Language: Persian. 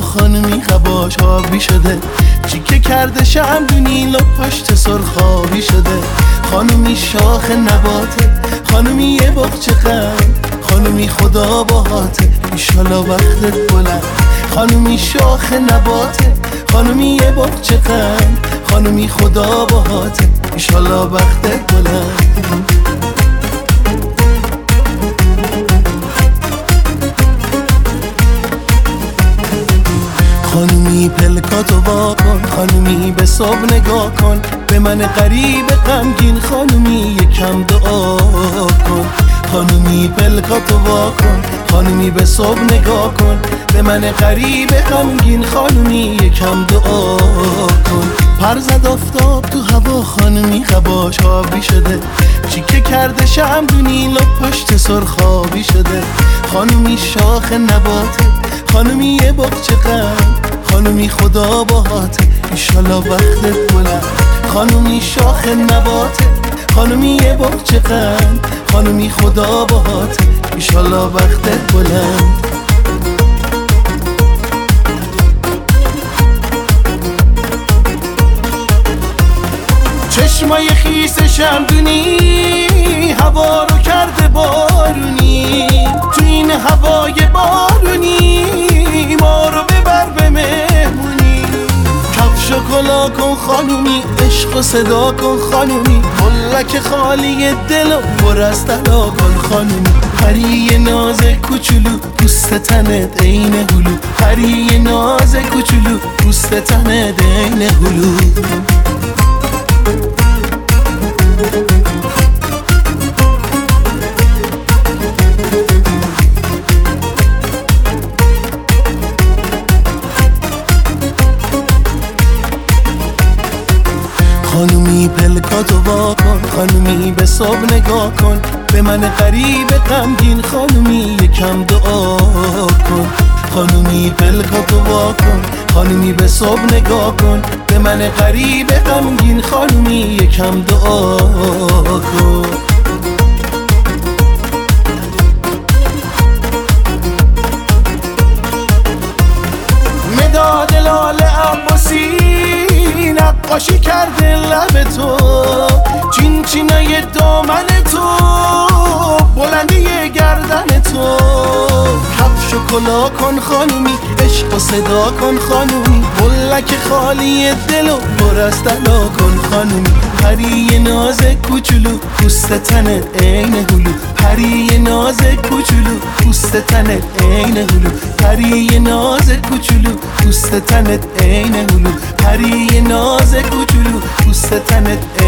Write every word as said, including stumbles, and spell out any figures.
خانمی قباش آبی شده، چیکه کرده شمدونی لب پشت سرخابی شده. خانمی شاخ نباته، خانمی یه بغچه غم، خانمی خدا باهاته ایشالا وقتت بلند. خانمی شاخ نباته، خانمی یه بغچه غم، خانمی خدا باهاته ایشالا وقتت بلند. خانومی پلکاتو وا کن، خانومی به صبح نگاه کن، به من غریب غمگین خانومی یکم دعا کن. خانومی پلکاتو وا کن، خانومی به صبح نگاه کن، به من غریب غمگین خانومی یکم دعا کن. پر زد آفتاب تو هوا، خانومی قباش آبی شده، چیکه کرده شمدونی لب پشت سرخابی شده. خانومی شاخ نباته، خانومی یه بغچه غم، خانومی خدا باهاته ایشالا وقتت بلند. خانومی شاخ نباته، خانومی یه بغچه غم، خانومی خدا باهاته ایشالا وقتت بلند. چشمای خیس شمدونی هوا رو کرده بارونی، تو این هوای بارونی ما رو ببر به مهمونی. کفش و کلا کن خانومی، عشق و صدا کن خانومی، ملک خالی دل و پر از طلا کن خانومی. پری ناز کوچولو پوست تنت عین هلو، پری ناز کوچولو پوست تنت عین هلو. خانومی پلکاتو وا کن، خانومی به صبح نگاه کن، به من غریب غمگین خانومی یکم دعا کن. خانومی پلکاتو وا کن، خانومی به صبح نگاه کن، به من غریب غمگین خانومی یکم دعا کن. مداد لاله عباسی نقاشی کرده لب تو، چین چینای دامن تو، بلندی گردن تو. کفش و کلا کن خانومی، عشق و صدا کن خانومی، ملک خالی دل و پر از طلا کن خانومی. پری ناز کوچولو پوست تنت عین هلو، پری ناز کوچولو پوست تنت عین هلو، پری ناز کوچولو پوست تنت عین هلو، پری ناز کوچولو پوست تنت